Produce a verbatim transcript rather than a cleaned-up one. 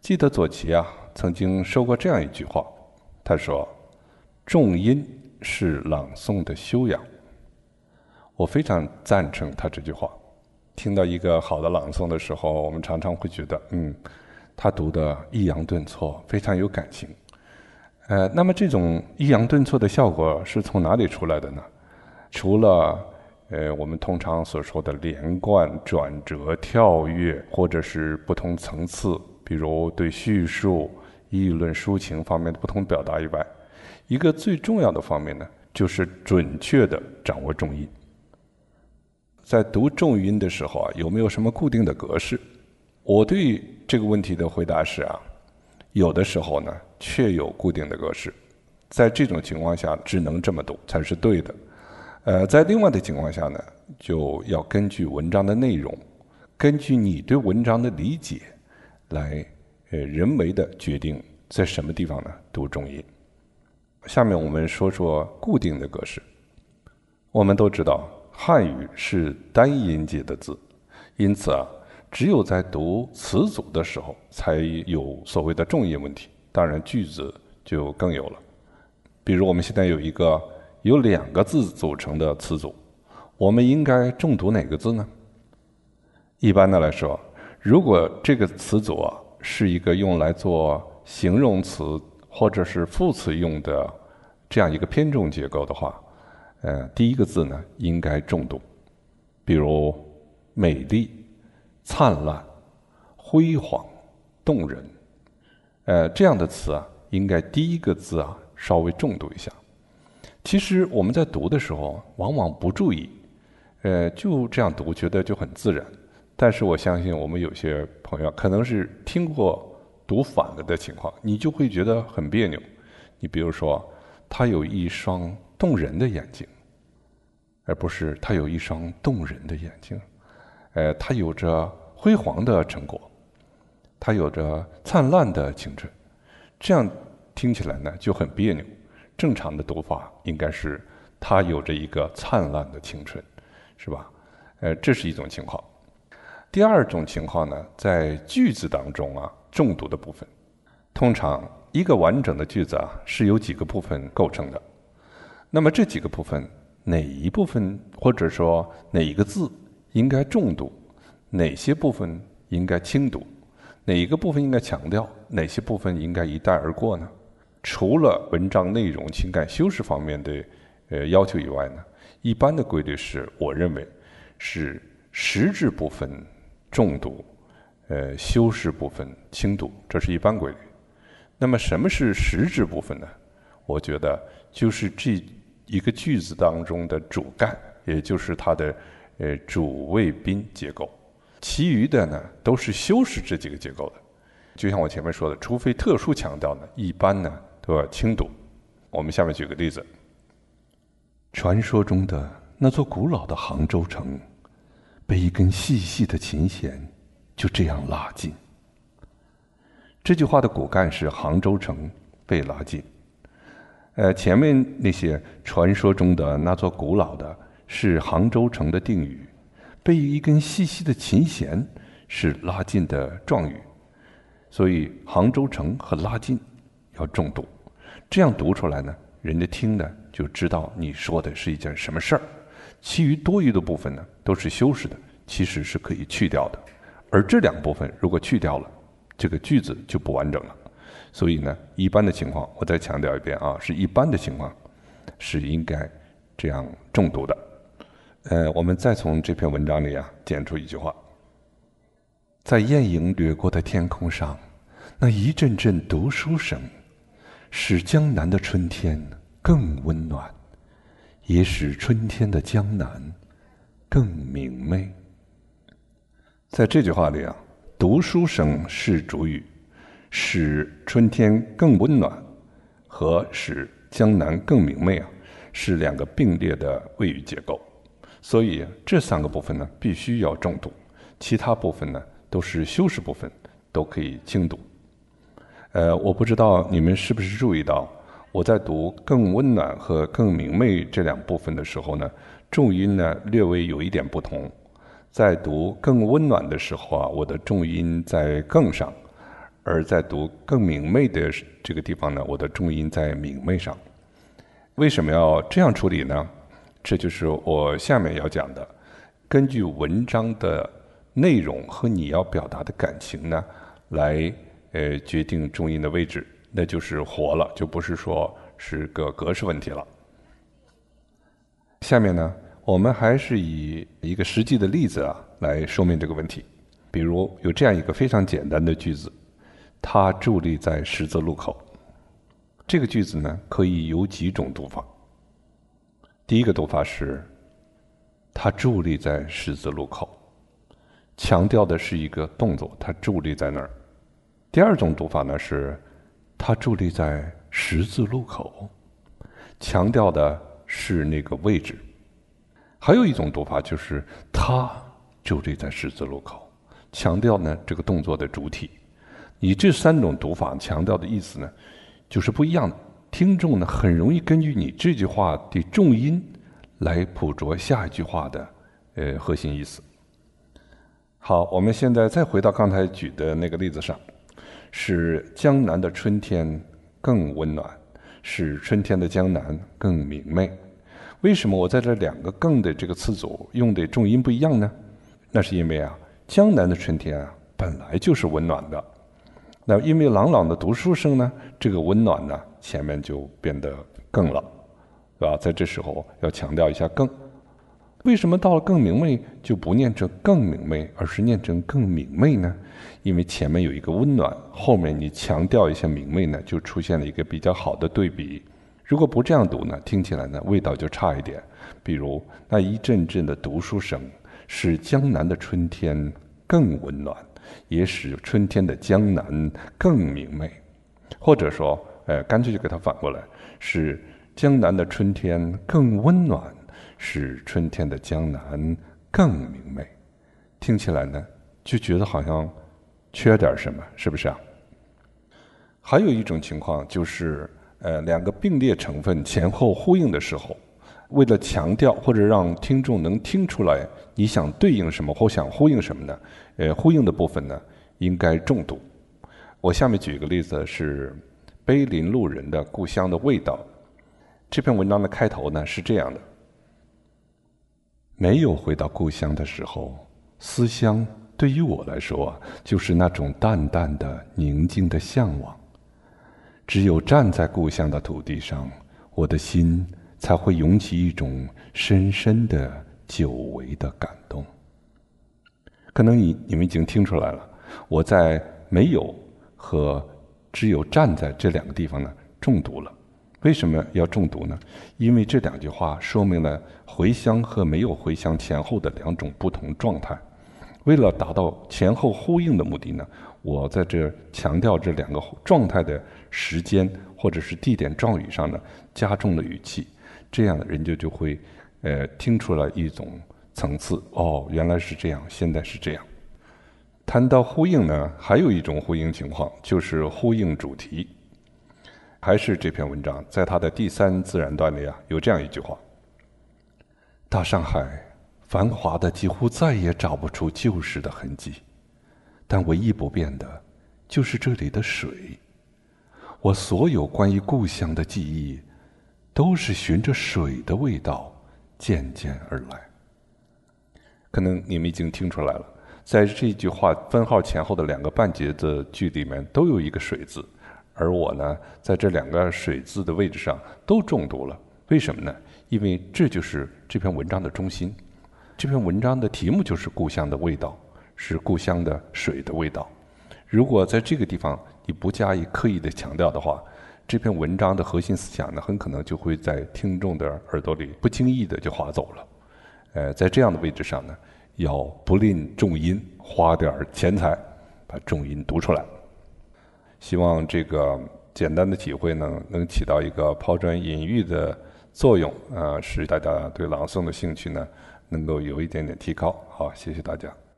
记得左奇啊曾经说过这样一句话，他说：重音是朗诵的修养。我非常赞成他这句话。听到一个好的朗诵的时候，我们常常会觉得，嗯，他读的抑扬顿挫，非常有感情。呃，那么这种抑扬顿挫的效果是从哪里出来的呢？除了呃我们通常所说的连贯、转折、跳跃，或者是不同层次，比如对叙述、议论、抒情方面的不同表达以外，一个最重要的方面呢，就是准确地掌握重音。在读重音的时候啊，有没有什么固定的格式？我对这个问题的回答是啊，有的时候呢，确有固定的格式。在这种情况下，只能这么读才是对的。呃，在另外的情况下呢，就要根据文章的内容，根据你对文章的理解，来呃人为的决定在什么地方呢读重音。下面我们说说固定的格式。我们都知道，汉语是单音节的字，因此啊，只有在读词组的时候才有所谓的重音问题，当然句子就更有了。比如我们现在有一个由两个字组成的词组，我们应该重读哪个字呢？一般的来说，如果这个词组啊是一个用来做形容词或者是副词用的这样一个偏重结构的话，呃，第一个字呢应该重读，比如美丽、灿烂、辉煌、动人，呃，这样的词啊，应该第一个字啊稍微重读一下。其实我们在读的时候，往往不注意，呃，就这样读，觉得就很自然。但是我相信我们有些朋友可能是听过读反了的情况，你就会觉得很别扭。你比如说，他有一双动人的眼睛，而不是他有一双动人的眼睛。呃，他有着辉煌的成果，他有着灿烂的青春，这样听起来呢就很别扭。正常的读法应该是他有着一个灿烂的青春，是吧？呃，这是一种情况。第二种情况呢，在句子当中啊，重读的部分，通常一个完整的句子啊是由几个部分构成的。那么这几个部分，哪一部分或者说哪一个字应该重读，哪些部分应该轻读，哪一个部分应该强调，哪些部分应该一带而过呢？除了文章内容、情感修饰方面的呃要求以外呢，一般的规律是，我认为是实质部分重读，呃，修饰部分轻读，这是一般规律。那么什么是实质部分呢？我觉得就是这一个句子当中的主干，也就是它的呃主谓宾结构，其余的呢都是修饰这几个结构的。就像我前面说的，除非特殊强调呢，一般呢都要轻读。我们下面举个例子，传说中的那座古老的杭州城，被一根细细的琴弦就这样拉近。这句话的骨干是杭州城被拉近。呃，前面那些传说中的那座古老的是杭州城的定语，被一根细细的琴弦是拉近的状语。所以杭州城和拉近要重读，这样读出来呢，人家听呢就知道你说的是一件什么事儿。其余多余的部分呢都是修饰的，其实是可以去掉的。而这两部分如果去掉了，这个句子就不完整了。所以呢，一般的情况，我再强调一遍啊，是一般的情况是应该这样重读的。呃，我们再从这篇文章里啊捡出一句话。在雁影掠过的天空上，那一阵阵读书声，使江南的春天更温暖，也使春天的江南更明媚。在这句话里啊，读书声是主语，使春天更温暖和使江南更明媚啊，是两个并列的谓语结构。所以这三个部分呢，必须要重读，其他部分呢都是修饰部分，都可以轻读。呃，我不知道你们是不是注意到，我在读更温暖和更明媚这两部分的时候呢，重音呢略微有一点不同。在读更温暖的时候啊，我的重音在更上， 而在读更明媚的这个地方呢，我的重音在明媚上。为什么要这样处理呢？这就是我下面要讲的，根据文章的内容和你要表达的感情呢，来呃决定重音的位置，那就是活了，就不是说是个格式问题了。下面呢，我们还是以一个实际的例子啊来说明这个问题。比如有这样一个非常简单的句子，他伫立在十字路口。这个句子呢，可以有几种读法。第一个读法是，他伫立在十字路口，强调的是一个动作，他伫立在那儿。第二种读法呢是，他伫立在十字路口，强调的是那个位置。还有一种读法就是，他伫立在十字路口，强调呢这个动作的主体。你这三种读法强调的意思呢，就是不一样的。听众呢很容易根据你这句话的重音来捕捉下一句话的呃核心意思。好，我们现在再回到刚才举的那个例子上，使江南的春天更温暖，使春天的江南更明媚。为什么我在这两个更的这个词组用的重音不一样呢？那是因为啊，江南的春天啊本来就是温暖的。那因为朗朗的读书声呢，这个温暖呢前面就变得更了，对吧？在这时候要强调一下更。为什么到了更明媚就不念成更明媚，而是念成更明媚呢？因为前面有一个温暖，后面你强调一下明媚呢，就出现了一个比较好的对比。如果不这样读呢，听起来呢味道就差一点。比如那一阵阵的读书声，使江南的春天更温暖，也使春天的江南更明媚。或者说，呃，干脆就给它反过来，使江南的春天更温暖，使春天的江南更明媚。听起来呢，就觉得好像缺点什么，是不是啊？还有一种情况就是，呃，两个并列成分前后呼应的时候，为了强调或者让听众能听出来你想对应什么或想呼应什么呢？呃，呼应的部分呢，应该重读。我下面举一个例子是碑林路人的故乡的味道。这篇文章的开头呢是这样的：没有回到故乡的时候，思乡对于我来说就是那种淡淡的宁静的向往。只有站在故乡的土地上，我的心才会涌起一种深深的久违的感动。可能你你们已经听出来了，我在没有和只有站在这两个地方呢重读了。为什么要重读呢？因为这两句话说明了回乡和没有回乡前后的两种不同状态。为了达到前后呼应的目的呢，我在这强调这两个状态的时间或者是地点状语上呢加重了语气，这样人就就会呃听出了一种层次。哦，原来是这样，现在是这样。谈到呼应呢，还有一种呼应情况，就是呼应主题。还是这篇文章在它的第三自然段里啊，有这样一句话：大上海繁华的几乎再也找不出旧时的痕迹，但唯一不变的就是这里的水。我所有关于故乡的记忆都是循着水的味道渐渐而来。可能你们已经听出来了，在这句话分号前后的两个半截的句里面都有一个水字，而我呢在这两个水字的位置上都重读了。为什么呢？因为这就是这篇文章的中心。这篇文章的题目就是故乡的味道，是故乡的水的味道。如果在这个地方你不加以刻意的强调的话，这篇文章的核心思想呢很可能就会在听众的耳朵里不经意的就划走了。呃，在这样的位置上呢，要不吝重音，花点钱财把重音读出来。希望这个简单的体会呢，能起到一个抛砖引玉的作用，呃，使大家对朗诵的兴趣呢能够有一点点提高。好，谢谢大家。